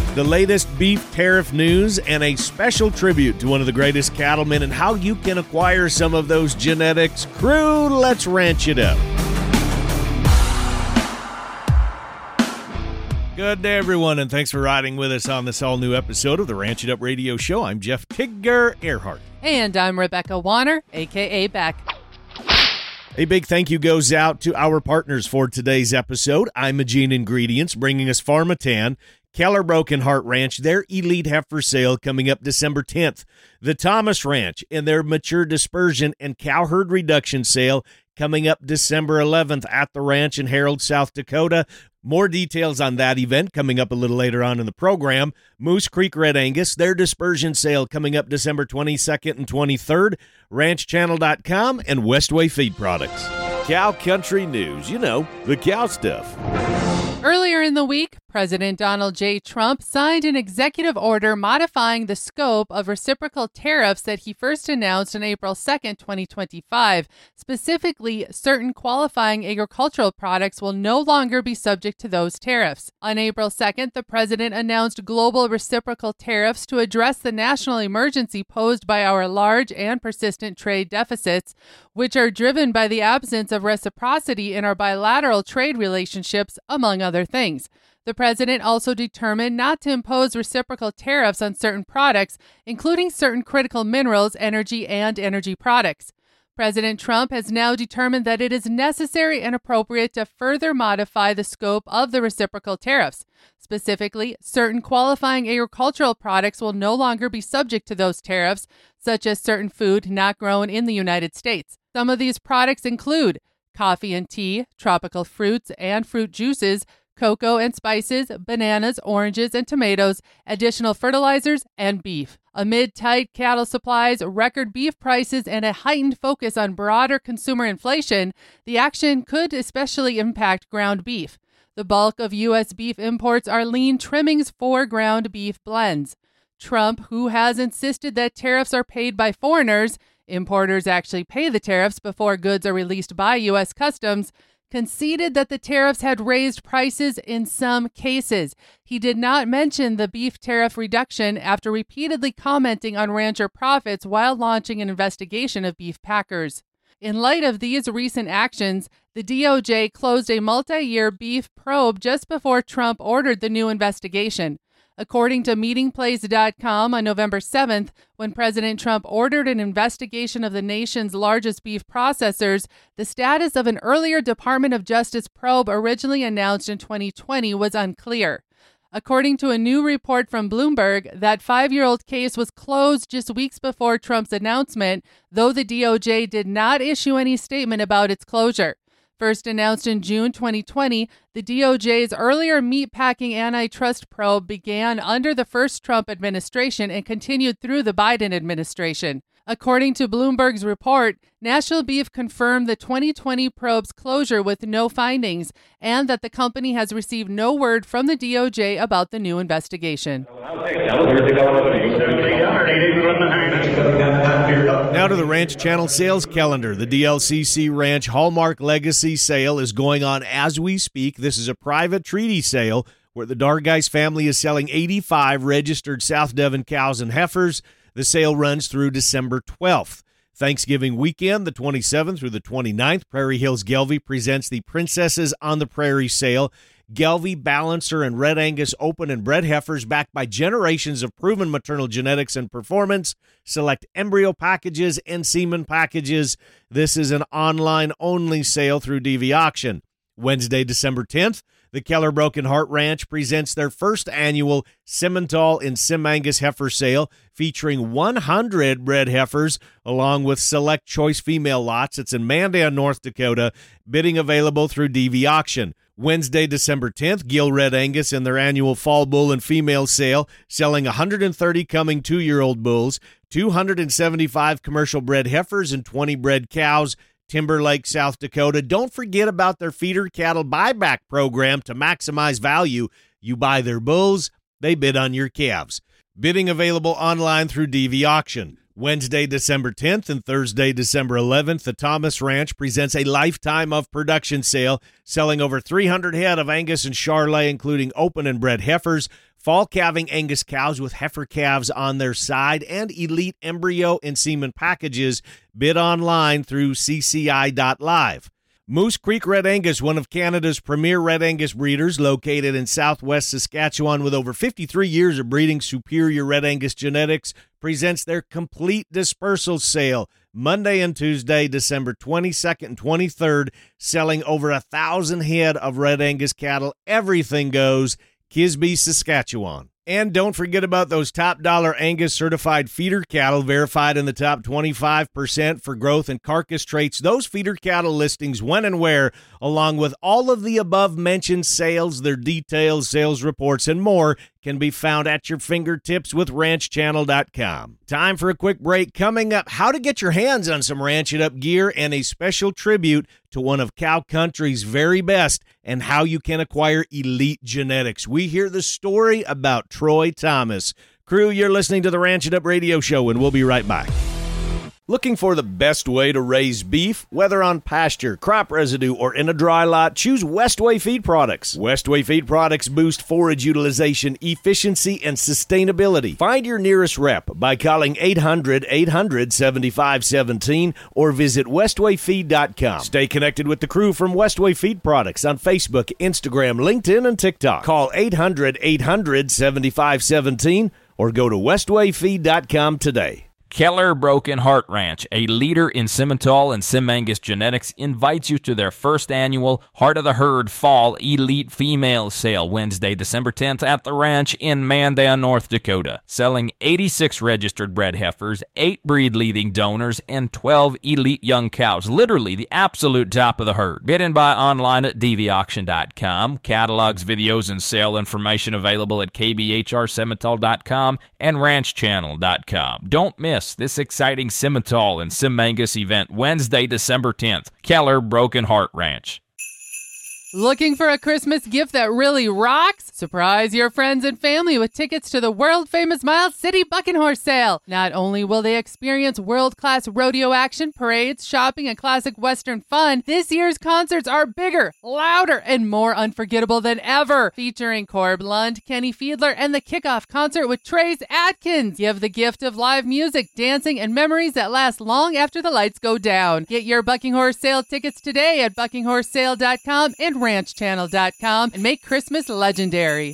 the latest beef tariff news, and a special tribute to one of the greatest cattlemen and how you can acquire some of those genetics. Crew, let's ranch it up. Good day, everyone, and thanks for riding with us on this all-new episode of the Ranch It Up Radio Show. I'm Jeff Tigger Earhart. And I'm Rebecca Warner, a.k.a. Beck. A big thank you goes out to our partners for today's episode. Imogene Ingredients, bringing us Pharmatan, Keller Broken Heart Ranch, their Elite Heifer Sale coming up December 10th. The Thomas Ranch and their Mature Dispersion and Cow Herd Reduction Sale coming up December 11th at the ranch in Harold, South Dakota. More details on that event coming up a little later on in the program. Moose Creek Red Angus, their dispersion sale coming up December 22nd and 23rd. RanchChannel.com and Westway Feed Products. Cow Country News, you know, the cow stuff. Earlier in the week, President Donald J. Trump signed an executive order modifying the scope of reciprocal tariffs that he first announced on April 2, 2025. Specifically, certain qualifying agricultural products will no longer be subject to those tariffs. On April 2nd, the president announced global reciprocal tariffs to address the national emergency posed by our large and persistent trade deficits, which are driven by the absence of reciprocity in our bilateral trade relationships, among other things. The president also determined not to impose reciprocal tariffs on certain products, including certain critical minerals, energy, and energy products. President Trump has now determined that it is necessary and appropriate to further modify the scope of the reciprocal tariffs. Specifically, certain qualifying agricultural products will no longer be subject to those tariffs, such as certain food not grown in the United States. Some of these products include coffee and tea, tropical fruits and fruit juices, cocoa and spices, bananas, oranges, and tomatoes, additional fertilizers, and beef. Amid tight cattle supplies, record beef prices, and a heightened focus on broader consumer inflation, the action could especially impact ground beef. The bulk of U.S. beef imports are lean trimmings for ground beef blends. Trump, who has insisted that tariffs are paid by foreigners, importers actually pay the tariffs before goods are released by U.S. Customs, conceded that the tariffs had raised prices in some cases. He did not mention the beef tariff reduction after repeatedly commenting on rancher profits while launching an investigation of beef packers. In light of these recent actions, the DOJ closed a multi-year beef probe just before Trump ordered the new investigation. According to MeetingPlace.com, on November 7th, when President Trump ordered an investigation of the nation's largest beef processors, the status of an earlier Department of Justice probe originally announced in 2020 was unclear. According to a new report from Bloomberg, that 5-year-old case was closed just weeks before Trump's announcement, though the DOJ did not issue any statement about its closure. First announced in June 2020, the DOJ's earlier meatpacking antitrust probe began under the first Trump administration and continued through the Biden administration. According to Bloomberg's report, National Beef confirmed the 2020 probe's closure with no findings and that the company has received no word from the DOJ about the new investigation. Now to the Ranch Channel sales calendar. The DLCC Ranch Hallmark Legacy Sale is going on as we speak. This is a private treaty sale where the Dargeist family is selling 85 registered South Devon cows and heifers. The sale runs through December 12th. Thanksgiving weekend, the 27th through the 29th, Prairie Hills Gelbvieh presents the Princesses on the Prairie sale. Gelbvieh, Balancer, and Red Angus open and bred heifers backed by generations of proven maternal genetics and performance. Select embryo packages and semen packages. This is an online-only sale through DV Auction. Wednesday, December 10th, the Keller Broken Heart Ranch presents their first annual Simmental and Sim Angus heifer sale featuring 100 bred heifers along with select choice female lots. It's in Mandan, North Dakota. Bidding available through DV Auction. Wednesday, December 10th, Gil Red Angus in their annual fall bull and female sale, selling 130 coming 2-year-old bulls, 275 commercial bred heifers, and 20 bred cows. Timberlake, South Dakota. Don't forget about their feeder cattle buyback program to maximize value. You buy their bulls, they bid on your calves. Bidding available online through DV Auction. Wednesday, December 10th and Thursday, December 11th, the Thomas Ranch presents a lifetime of production sale, selling over 300 head of Angus and Charolais, including open and bred heifers, fall calving Angus cows with heifer calves on their side, and elite embryo and semen packages. Bid online through cci.live. Moose Creek Red Angus, one of Canada's premier Red Angus breeders, located in southwest Saskatchewan with over 53 years of breeding superior Red Angus genetics, presents their complete dispersal sale Monday and Tuesday, December 22nd and 23rd, selling over 1,000 head of Red Angus cattle. Everything goes. Kisby, Saskatchewan. And don't forget about those top dollar Angus certified feeder cattle verified in the top 25% for growth and carcass traits. Those feeder cattle listings, when and where, along with all of the above mentioned sales, their details, sales reports, and more, can be found at your fingertips with ranchchannel.com. Time for a quick break. Coming up, how to get your hands on some Ranch It Up gear and a special tribute to one of cow country's very best, and how you can acquire elite genetics. We hear the story about Troy Thomas. Crew, you're listening to the Ranch It Up radio show, and we'll be right back. Looking for the best way to raise beef, whether on pasture, crop residue, or in a dry lot? Choose Westway Feed Products. Westway Feed Products boost forage utilization, efficiency, and sustainability. Find your nearest rep by calling 800-800-7517 or visit westwayfeed.com. Stay connected with the crew from Westway Feed Products on Facebook, Instagram, LinkedIn, and TikTok. Call 800-800-7517 or go to westwayfeed.com today. Keller Broken Heart Ranch, a leader in Simmental and Sim-Angus genetics, invites you to their first annual Heart of the Herd Fall Elite Female Sale Wednesday, December 10th at the ranch in Mandan, North Dakota. Selling 86 registered bred heifers, 8 breed-leading donors, and 12 elite young cows. Literally the absolute top of the herd. Bid and buy online at dvauction.com. Catalogs, videos, and sale information available at kbhrsimmental.com and ranchchannel.com. Don't miss this exciting Simmental and Sim-Angus event Wednesday, December 10th. Keller Broken Heart Ranch. Looking for a Christmas gift that really rocks? Surprise your friends and family with tickets to the world-famous Miles City Bucking Horse Sale. Not only will they experience world-class rodeo action, parades, shopping, and classic Western fun, this year's concerts are bigger, louder, and more unforgettable than ever. Featuring Corb Lund, Kenny Fiedler, and the kickoff concert with Trace Atkins. Give the gift of live music, dancing, and memories that last long after the lights go down. Get your Bucking Horse Sale tickets today at buckinghorsesale.com and ranchchannel.com and make Christmas legendary.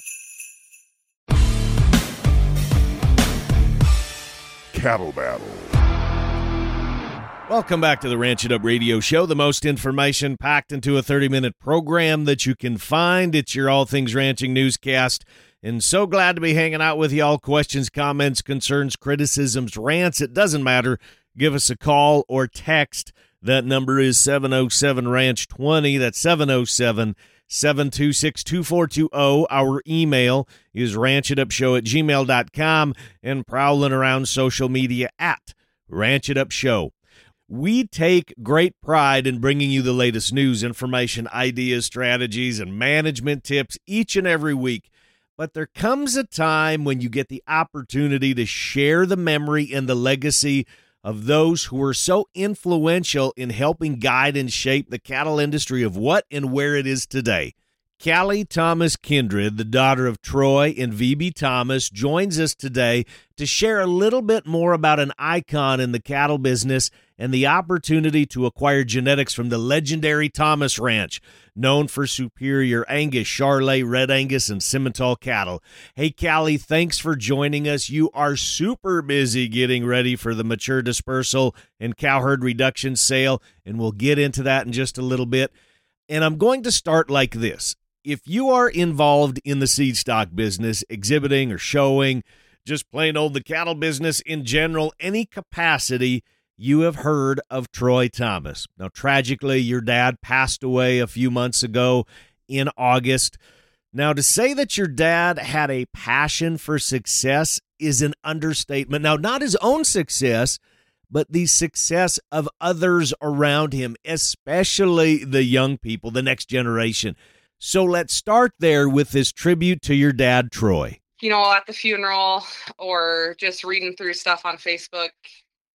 Cattle Battle. Welcome back to the Ranch It Up radio show, the most information packed into a 30-minute program that you can find. It's your All Things Ranching newscast, and so glad to be hanging out with you all. Questions, comments, concerns, criticisms, rants, it doesn't matter. Give us a call or text. That number is 707-RANCH-20. That's 707-726-2420. Our email is ranchitupshow@gmail.com, and prowling around social media at Ranch It Up Show. We take great pride in bringing you the latest news, information, ideas, strategies, and management tips each and every week. But there comes a time when you get the opportunity to share the memory and the legacy of those who were so influential in helping guide and shape the cattle industry of what and where it is today. Callie Thomas Kindred, the daughter of Troy and V.B. Thomas, joins us today to share a little bit more about an icon in the cattle business and the opportunity to acquire genetics from the legendary Thomas Ranch, known for superior Angus, Charolais, Red Angus, and Simmental cattle. Hey, Callie, thanks for joining us. You are super busy getting ready for the mature dispersal and cow herd reduction sale, and we'll get into that in just a little bit. And I'm going to start like this. If you are involved in the seed stock business, exhibiting or showing, just plain old the cattle business in general, any capacity, you have heard of Troy Thomas. Now, tragically, your dad passed away a few months ago in August. Now, to say that your dad had a passion for success is an understatement. Now, not his own success, but the success of others around him, especially the young people, the next generation. So let's start there with this tribute to your dad, Troy. You know, at the funeral or just reading through stuff on Facebook,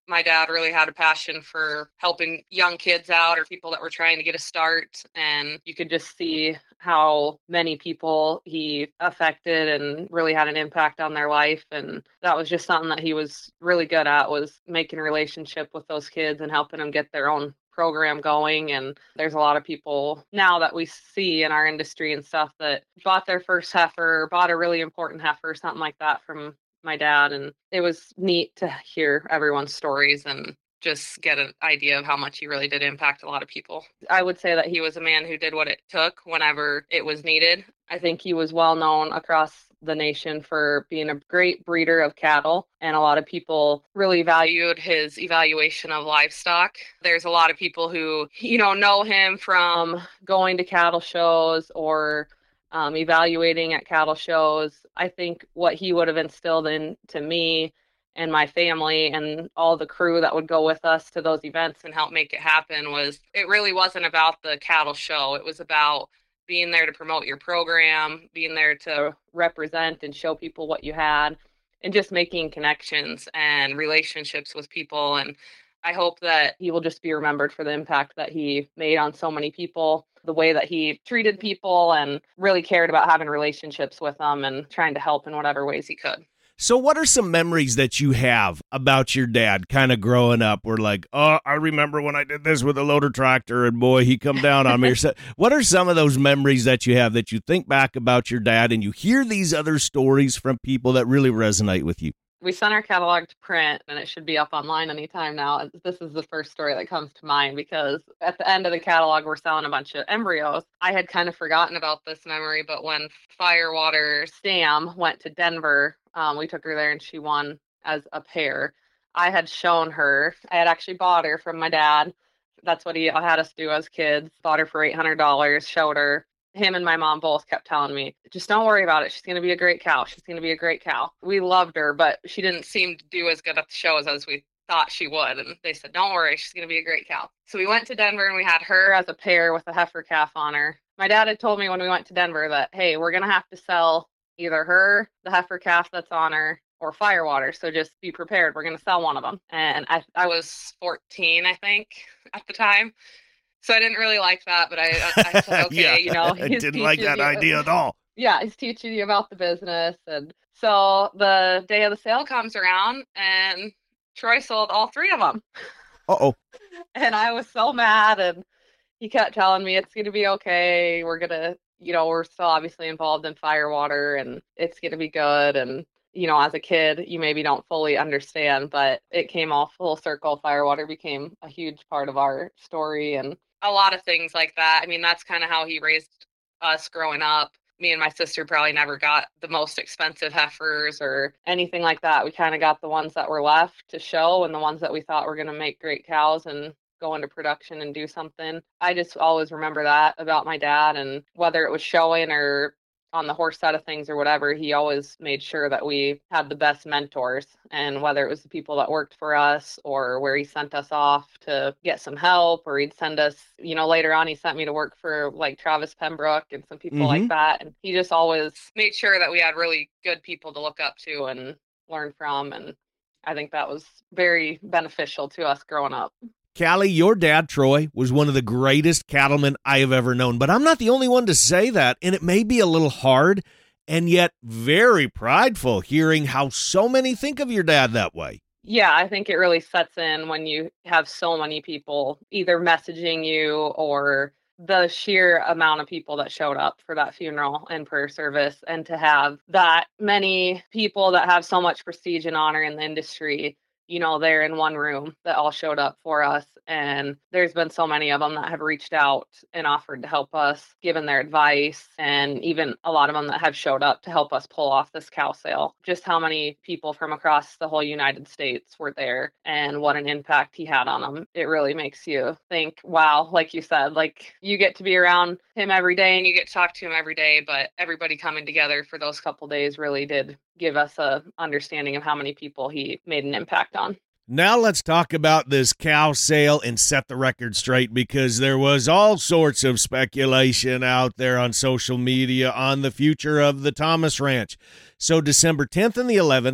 My dad really had a passion for helping young kids out or people that were trying to get a start. And you could just see how many people he affected and really had an impact on their life. And that was just something that he was really good at, was making a relationship with those kids and helping them get their own program going. And there's a lot of people now that we see in our industry and stuff that bought their first heifer, bought a really important heifer, something like that from my dad. And it was neat to hear everyone's stories and just get an idea of how much he really did impact a lot of people. I would say that he was a man who did what it took whenever it was needed. I think he was well known across the nation for being a great breeder of cattle, and a lot of people really valued his evaluation of livestock. There's a lot of people who, know him from going to cattle shows or evaluating at cattle shows. I think what he would have instilled into me and my family and all the crew that would go with us to those events and help make it happen was, it really wasn't about the cattle show. It was about being there to promote your program, being there to represent and show people what you had, and just making connections and relationships with people. And I hope that he will just be remembered for the impact that he made on so many people, the way that he treated people and really cared about having relationships with them and trying to help in whatever ways he could. So what are some memories that you have about your dad kind of growing up? We're like, oh, I remember when I did this with a loader tractor and boy, he come down on me. What are some of those memories that you have that you think back about your dad and you hear these other stories from people that really resonate with you? We sent our catalog to print, and it should be up online anytime now. This is the first story that comes to mind because at the end of the catalog, we're selling a bunch of embryos. I had kind of forgotten about this memory, but when Firewater Sam went to Denver, we took her there and she won as a pair. I had shown her. I had actually bought her from my dad. That's what he had us do as kids. Bought her for $800, showed her. Him and my mom both kept telling me, just don't worry about it. She's going to be a great cow. She's going to be a great cow. We loved her, but she didn't seem to do as good at the shows as we thought she would. And they said, don't worry, she's going to be a great cow. So we went to Denver and we had her as a pair with a heifer calf on her. My dad had told me when we went to Denver that, hey, we're going to have to sell either her, the heifer calf that's on her, or Firewater. So just be prepared. We're going to sell one of them. And I was 14, I think, at the time. So I didn't really like that, but I said, okay, I didn't like that idea at all. Yeah, he's teaching you about the business. And so the day of the sale comes around and Troy sold all three of them. Uh-oh. And I was so mad, and he kept telling me it's going to be okay. We're going to, we're still obviously involved in Firewater and it's going to be good. And, as a kid, you maybe don't fully understand, but it came all full circle. Firewater became a huge part of our story and a lot of things like that. I mean, that's kind of how he raised us growing up. Me and my sister probably never got the most expensive heifers or anything like that. We kind of got the ones that were left to show and the ones that we thought were going to make great cows and go into production and do something. I just always remember that about my dad, and whether it was showing or on the horse side of things or whatever, he always made sure that we had the best mentors. And whether it was the people that worked for us or where he sent us off to get some help, or he'd send us, later on, he sent me to work for like Travis Pembroke and some people like that. And he just always made sure that we had really good people to look up to and learn from. And I think that was very beneficial to us growing up. Callie, your dad, Troy, was one of the greatest cattlemen I have ever known, but I'm not the only one to say that, and it may be a little hard and yet very prideful hearing how so many think of your dad that way. Yeah, I think it really sets in when you have so many people either messaging you or the sheer amount of people that showed up for that funeral and prayer service, and to have that many people that have so much prestige and honor in the industry, there in one room that all showed up for us. And there's been so many of them that have reached out and offered to help us, given their advice, and even a lot of them that have showed up to help us pull off this cow sale. Just how many people from across the whole United States were there and what an impact he had on them. It really makes you think, wow, like you said, like you get to be around him every day and you get to talk to him every day, but everybody coming together for those couple days really did give us a understanding of how many people he made an impact on. Now let's talk about this cow sale and set the record straight, because there was all sorts of speculation out there on social media on the future of the Thomas Ranch. So December 10th and the 11th,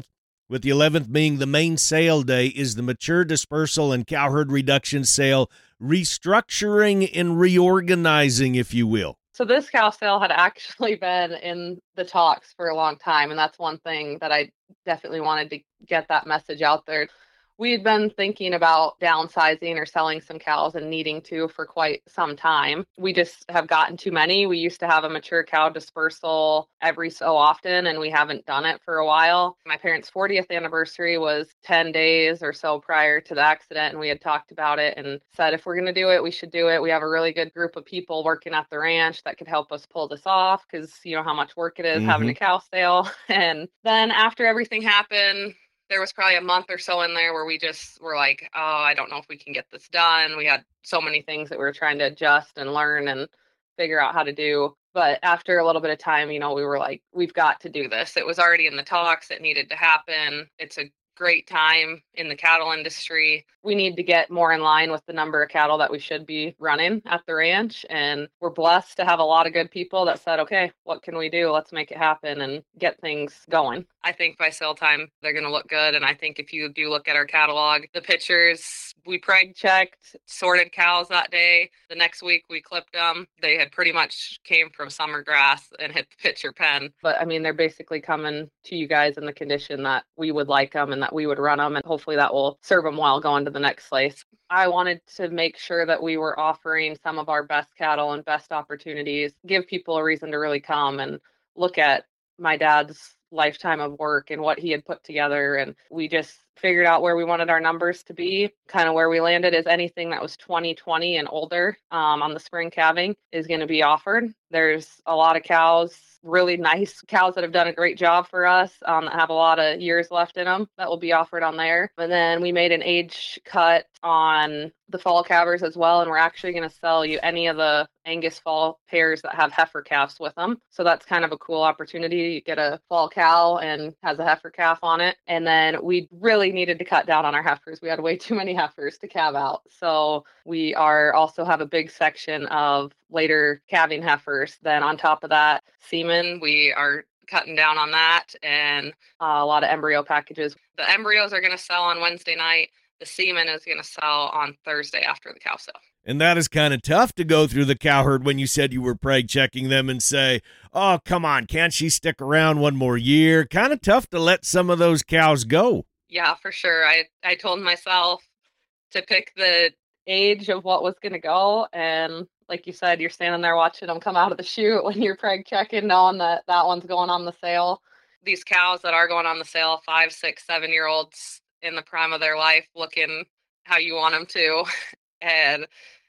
with the 11th being the main sale day, is the mature dispersal and cow herd reduction sale restructuring and reorganizing, if you will? So this cow sale had actually been in the talks for a long time, and that's one thing that I definitely wanted to get that message out there. We had been thinking about downsizing or selling some cows and needing to for quite some time. We just have gotten too many. We used to have a mature cow dispersal every so often, and we haven't done it for a while. My parents' 40th anniversary was 10 days or so prior to the accident, and we had talked about it and said, if we're going to do it, we should do it. We have a really good group of people working at the ranch that could help us pull this off, because you know how much work it is having a cow sale. And then after everything happened, there was probably a month or so in there where we just were like, oh, I don't know if we can get this done. We had so many things that we were trying to adjust and learn and figure out how to do. But after a little bit of time, we were like, we've got to do this. It was already in the talks. It needed to happen. It's a great time in the cattle industry. We need to get more in line with the number of cattle that we should be running at the ranch. And we're blessed to have a lot of good people that said, okay, what can we do? Let's make it happen and get things going. I think by sale time, they're going to look good. And I think if you do look at our catalog, the pictures, we preg checked, sorted cows that day. The next week we clipped them. They had pretty much came from summer grass and hit the picture pen. But I mean, they're basically coming to you guys in the condition that we would like them and that we would run them. And hopefully that will serve them well going to the next place. I wanted to make sure that we were offering some of our best cattle and best opportunities, give people a reason to really come and look at my dad's lifetime of work and what he had put together. And we just figured out where we wanted our numbers to be. Kind of where we landed is anything that was 2020 and older on the spring calving is going to be offered. There's a lot of cows, really nice cows that have done a great job for us that have a lot of years left in them that will be offered on there. And then we made an age cut on the fall calvers as well, and we're actually going to sell you any of the Angus fall pairs that have heifer calves with them. So that's kind of a cool opportunity. You get a fall cow and has a heifer calf on it. And then we really needed to cut down on our heifers. We had way too many heifers to calve out. So we also have a big section of later calving heifers. Then on top of that, semen, we are cutting down on that, and a lot of embryo packages. The embryos are going to sell on Wednesday night. The semen is going to sell on Thursday after the cow sale. And that is kind of tough to go through the cow herd when you said you were preg checking them and say, oh, come on, can't she stick around one more year? Kind of tough to let some of those cows go. Yeah, for sure. I told myself to pick the age of what was going to go. And like you said, you're standing there watching them come out of the chute when you're preg checking, knowing that one's going on the sale. These cows that are going on the sale, 5, 6, 7-year-olds in the prime of their life, looking how you want them to. And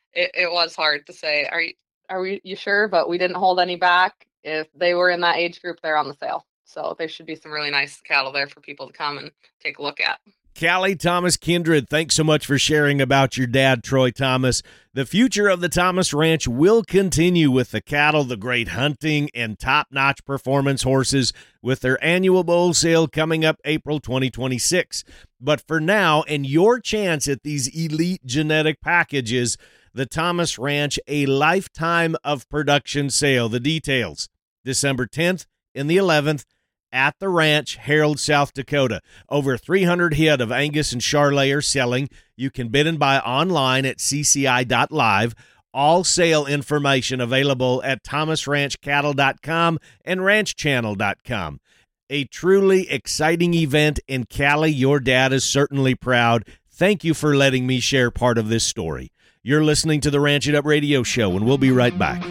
it was hard to say, are you sure? But we didn't hold any back. If they were in that age group, they're on the sale. So there should be some really nice cattle there for people to come and take a look at. Callie Thomas Kindred, thanks so much for sharing about your dad, Troy Thomas. The future of the Thomas Ranch will continue with the cattle, the great hunting, and top-notch performance horses with their annual bull sale coming up April 2026. But for now, and your chance at these elite genetic packages, the Thomas Ranch, a lifetime of production sale. The details, December 10th and the 11th, at the ranch, Harold, South Dakota. Over 300 head of Angus and Charolais are selling. You can bid and buy online at cci.live. All sale information available at thomasranchcattle.com and ranchchannel.com. A truly exciting event, and Callie, your dad is certainly proud. Thank you for letting me share part of this story. You're listening to the Ranch It Up radio show, and we'll be right back.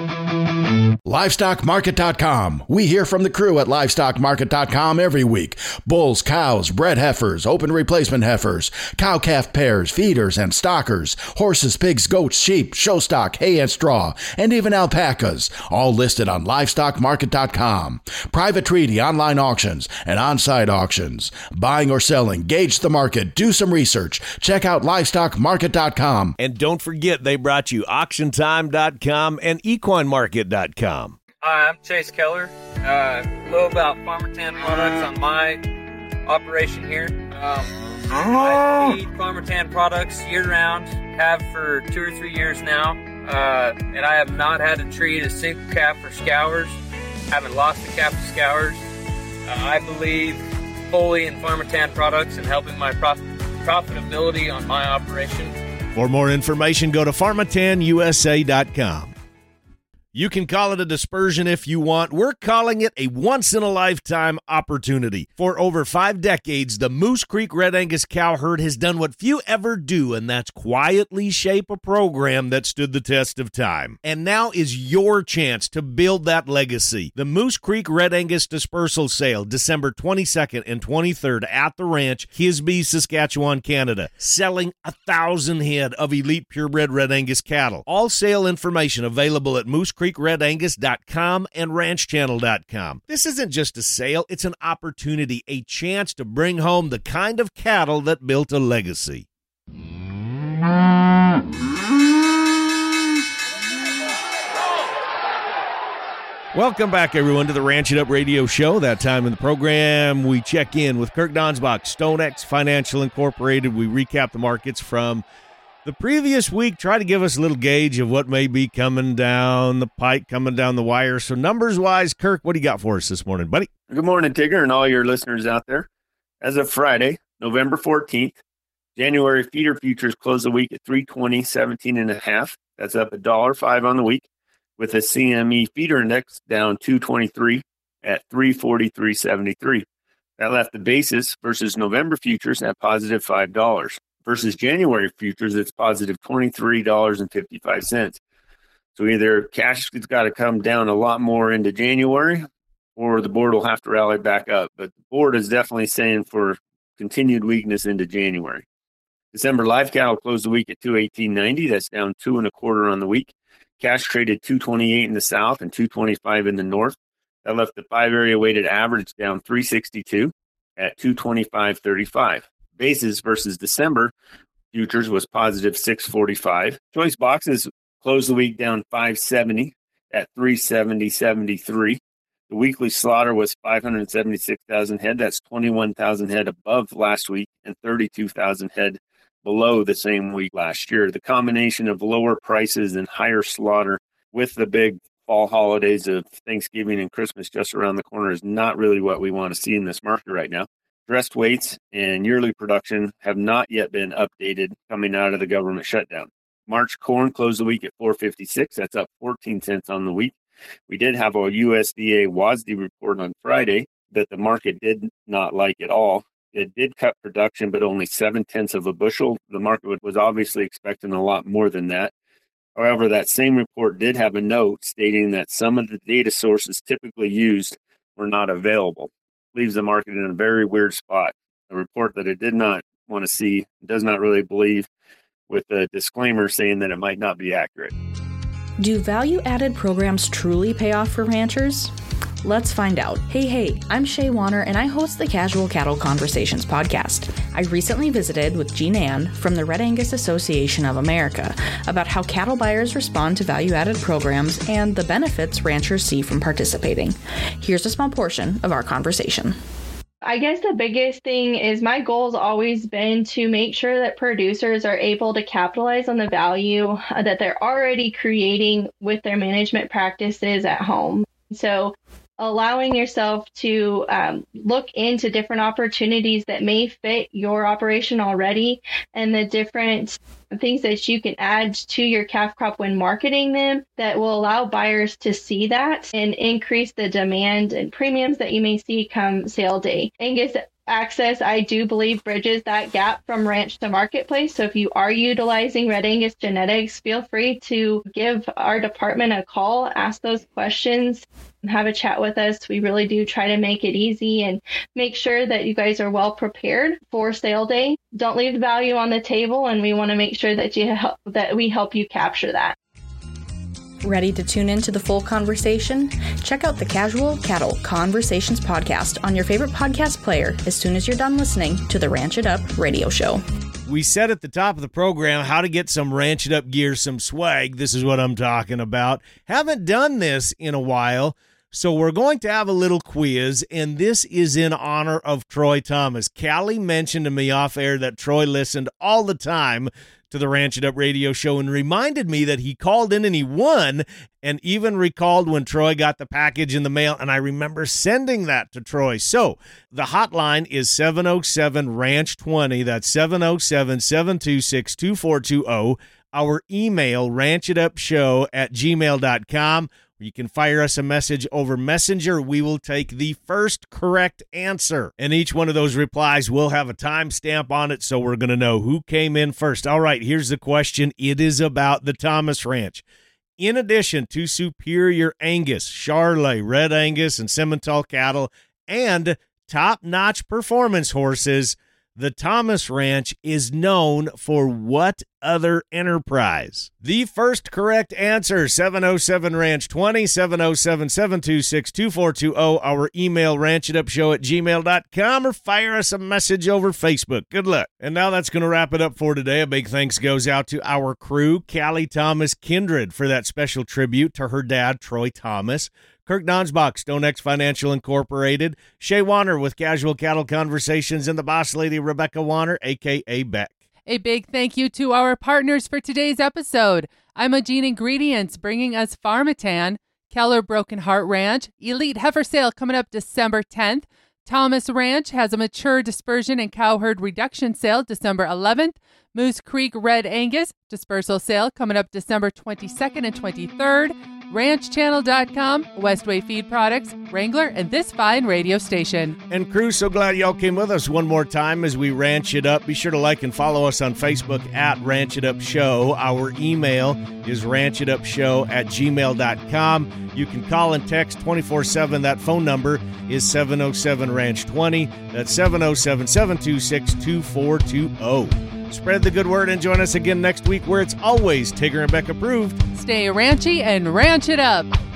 LivestockMarket.com. We hear from the crew at LivestockMarket.com every week. Bulls, cows, bred heifers, open replacement heifers, cow-calf pairs, feeders, and stockers, horses, pigs, goats, sheep, show stock, hay and straw, and even alpacas, all listed on LivestockMarket.com. Private treaty, online auctions, and on-site auctions. Buying or selling, gauge the market, do some research. Check out LivestockMarket.com. And don't forget, they brought you AuctionTime.com and EquineMarket.com. Hi, I'm Chase Keller. A little about Farmertan products on my operation here. I feed Farmertan products year-round, have for 2 or 3 years now, and I have not had to treat a single calf for scours. Haven't lost a calf to scours. I believe fully in Farmertan products and helping my profitability on my operation. For more information, go to pharmatanusa.com. You can call it a dispersion if you want. We're calling it a once-in-a-lifetime opportunity. For over 5 decades, the Moose Creek Red Angus cow herd has done what few ever do, and that's quietly shape a program that stood the test of time. And now is your chance to build that legacy. The Moose Creek Red Angus Dispersal Sale, December 22nd and 23rd at the ranch, Hisby, Saskatchewan, Canada. Selling 1,000 head of elite purebred Red Angus cattle. All sale information available at moosecreekredangus.com and ranchchannel.com. This isn't just a sale, it's an opportunity, a chance to bring home the kind of cattle that built a legacy. Welcome back, everyone, to the Ranch It Up Radio Show. That time in the program, we check in with Kirk Donsbach, StoneX Financial Incorporated. We recap the markets from the previous week, try to give us a little gauge of what may be coming down the pike, coming down the wire. So numbers-wise, Kirk, what do you got for us this morning, buddy? Good morning, Tigger, and all your listeners out there. As of Friday, November 14th, January feeder futures closed the week at 320.17.5. That's up $1.05 on the week, with a CME feeder index down 223 at 343.73. That left the basis versus November futures at positive $5. Versus January futures, it's positive $23.55. So either cash has got to come down a lot more into January, or the board will have to rally back up. But the board is definitely saying for continued weakness into January. December live cattle closed the week at 218.90. That's down 2 1/4 on the week. Cash traded 228 in the south and 225 in the north. That left the 5-area weighted average down 362 at 225.35. Basis versus December futures was positive 645. Choice boxes closed the week down 570 at 370.73. The weekly slaughter was 576,000 head. That's 21,000 head above last week and 32,000 head below the same week last year. The combination of lower prices and higher slaughter with the big fall holidays of Thanksgiving and Christmas just around the corner is not really what we want to see in this market right now. Dressed weights and yearly production have not yet been updated coming out of the government shutdown. March corn closed the week at 456. That's up 14 cents on the week. We did have a USDA WASDE report on Friday that the market did not like at all. It did cut production, but only 0.7 of a bushel. The market was obviously expecting a lot more than that. However, that same report did have a note stating that some of the data sources typically used were not available. Leaves the market in a very weird spot. A report that it did not want to see, does not really believe, with a disclaimer saying that it might not be accurate. Do value-added programs truly pay off for ranchers? Let's find out. Hey, I'm Shay Warner, and I host the Casual Cattle Conversations podcast. I recently visited with Jean Ann from the Red Angus Association of America about how cattle buyers respond to value-added programs and the benefits ranchers see from participating. Here's a small portion of our conversation. I guess the biggest thing is my goal has always been to make sure that producers are able to capitalize on the value that they're already creating with their management practices at home. So allowing yourself to look into different opportunities that may fit your operation already and the different things that you can add to your calf crop when marketing them that will allow buyers to see that and increase the demand and premiums that you may see come sale day. Angus Access, I do believe, bridges that gap from ranch to marketplace. So if you are utilizing Red Angus genetics, feel free to give our department a call, ask those questions, and have a chat with us. We really do try to make it easy and make sure that you guys are well prepared for sale day. Don't leave the value on the table, and we want to make sure that we help you capture that. Ready to tune into the full conversation? Check out the Casual Cattle Conversations podcast on your favorite podcast player as soon as you're done listening to the Ranch It Up radio show. We said at the top of the program how to get some Ranch It Up gear, some swag. This is what I'm talking about. Haven't done this in a while. So we're going to have a little quiz, and this is in honor of Troy Thomas. Callie mentioned to me off air that Troy listened all the time to the Ranch It Up radio show and reminded me that he called in and he won, and even recalled when Troy got the package in the mail, and I remember sending that to Troy. So the hotline is 707-RANCH20. That's 707-726-2420. Our email, ranchitupshow@gmail.com. You can fire us a message over Messenger. We will take the first correct answer. And each one of those replies will have a timestamp on it, so we're going to know who came in first. All right, here's the question. It is about the Thomas Ranch. In addition to superior Angus, Charolais, Red Angus, and Simmental cattle, and top-notch performance horses, the Thomas Ranch is known for what other enterprise? The first correct answer, 707-RANCH20, 707-726-2420. Our email, ranchitupshow@gmail.com, or fire us a message over Facebook. Good luck. And now that's going to wrap it up for today. A big thanks goes out to our crew, Callie Thomas Kindred, for that special tribute to her dad, Troy Thomas. Kirk Donsbach, StoneX Financial Incorporated, Shay Warner with Casual Cattle Conversations, and the boss lady, Rebecca Warner, a.k.a. Beck. A big thank you to our partners for today's episode. Imogene Ingredients bringing us Pharmatan, Keller Broken Heart Ranch, Elite Heifer Sale coming up December 10th. Thomas Ranch has a mature dispersion and cow herd reduction sale December 11th. Moose Creek Red Angus dispersal sale coming up December 22nd and 23rd. RanchChannel.com, Westway Feed Products, Wrangler, and this fine radio station. And crew, so glad y'all came with us one more time as we Ranch It Up. Be sure to like and follow us on Facebook at Ranch It Up Show. Our email is ranchitupshow@gmail.com. You can call and text 24/7. That phone number is 707-RANCH20. That's 707-726-2420. Spread the good word and join us again next week where it's always Tigger and Beck approved. Stay ranchy and ranch it up.